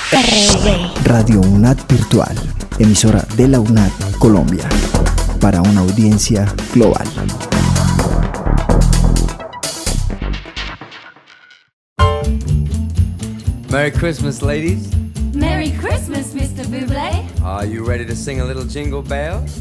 Radio UNAD Virtual, emisora de la UNAD Colombia, para una audiencia global. Merry Christmas, ladies. Merry Christmas, Mr. Bublé. Are you ready to sing a little Jingle Bells?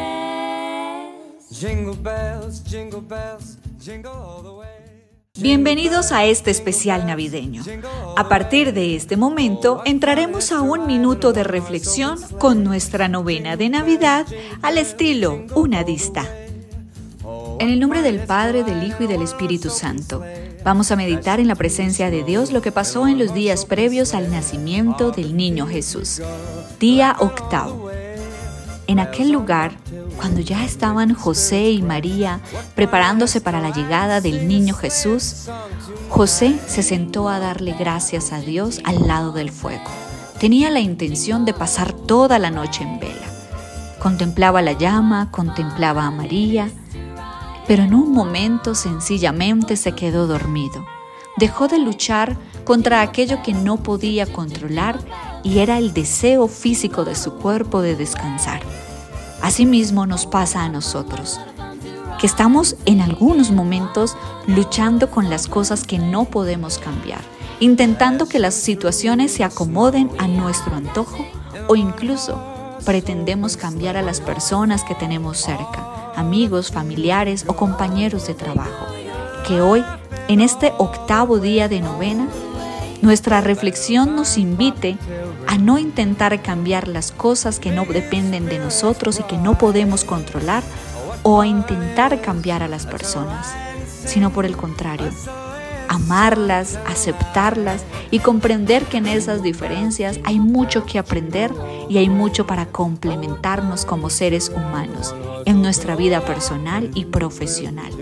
Yes. Jingle bells, jingle bells, jingle all the way. Bienvenidos a este especial navideño. A partir de este momento entraremos a un minuto de reflexión con nuestra novena de Navidad al estilo unadista. En el nombre del Padre, del Hijo y del Espíritu Santo, vamos a meditar en la presencia de Dios lo que pasó en los días previos al nacimiento del niño Jesús. Día octavo. En aquel lugar, cuando ya estaban José y María preparándose para la llegada del niño Jesús, José se sentó a darle gracias a Dios al lado del fuego. Tenía la intención de pasar toda la noche en vela. Contemplaba la llama, contemplaba a María, pero en un momento sencillamente se quedó dormido. Dejó de luchar contra aquello que no podía controlar y era el deseo físico de su cuerpo de descansar. Asimismo nos pasa a nosotros, que estamos en algunos momentos luchando con las cosas que no podemos cambiar, intentando que las situaciones se acomoden a nuestro antojo o incluso pretendemos cambiar a las personas que tenemos cerca, amigos, familiares o compañeros de trabajo. Que hoy, en este octavo día de novena, nuestra reflexión nos invite a no intentar cambiar las cosas que no dependen de nosotros y que no podemos controlar o a intentar cambiar a las personas, sino por el contrario, amarlas, aceptarlas y comprender que en esas diferencias hay mucho que aprender y hay mucho para complementarnos como seres humanos en nuestra vida personal y profesional.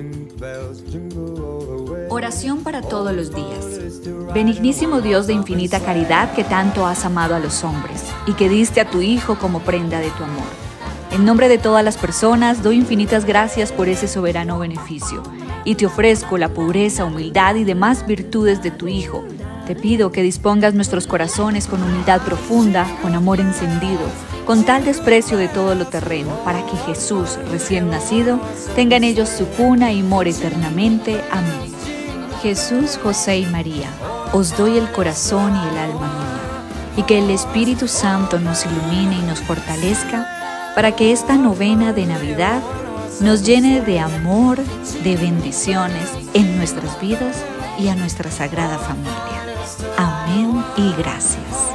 Oración para todos los días. Benignísimo Dios de infinita caridad que tanto has amado a los hombres y que diste a tu Hijo como prenda de tu amor. En nombre de todas las personas doy infinitas gracias por ese soberano beneficio y te ofrezco la pureza, humildad y demás virtudes de tu Hijo. Te pido que dispongas nuestros corazones con humildad profunda, con amor encendido, con tal desprecio de todo lo terreno, para que Jesús, recién nacido, tenga en ellos su cuna y more eternamente. Amén. Jesús, José y María, os doy el corazón y el alma mía, y que el Espíritu Santo nos ilumine y nos fortalezca para que esta novena de Navidad nos llene de amor, de bendiciones en nuestras vidas y a nuestra sagrada familia. Amén y gracias.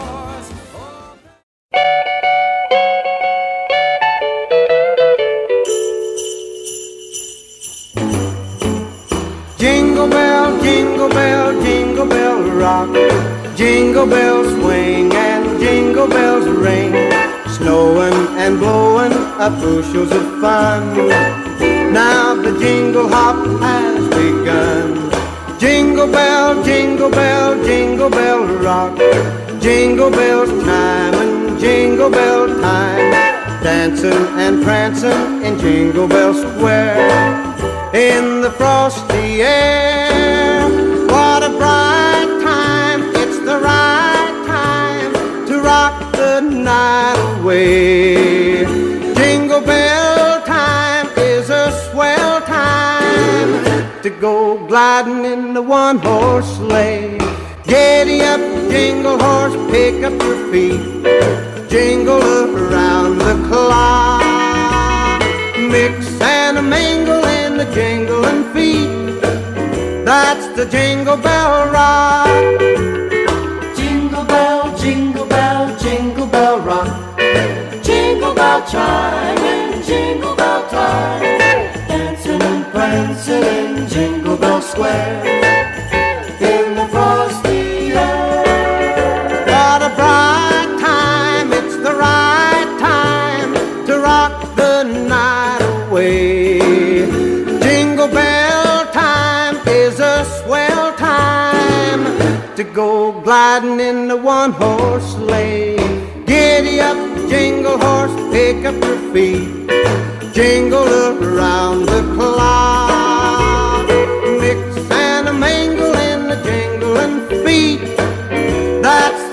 Jingle bell, jingle bell, jingle bell rock. Jingle bells swing and jingle bells ring. Snowing and blowing up bushels of fun. Now the jingle hop has begun. Jingle bell, jingle bell, jingle bell rock. Jingle bells chime and jingle bell time. Dancing and prancing in Jingle Bell Square. In the frosty air, what a bright time. It's the right time to rock the night away. Jingle bell time is a swell time to go gliding in the one-horse sleigh. Giddy up, jingle horse, pick up your feet. Jingle around the clock. Mix and a mingle in the jingling feet. That's the Jingle Bell Rock. Jingle bell, jingle bell, jingle bell rock. Jingle bell chime and jingle bell time. Dancing and prancing in Jingle Bell Square. In the frosty air. What a bright time, it's the right time to rock the night away. Jingle bell time is a swell time to go gliding in the one-horse sleigh. Giddy up, jingle horse, pick up your feet. Jingle around the clock. Mix and a mingle in the jingling feet. That's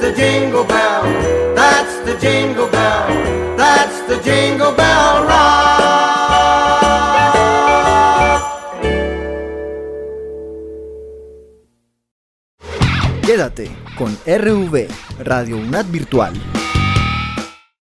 the jingle bell, that's the jingle bell, that's the jingle bell rock. Quédate con RV, Radio UNAD Virtual.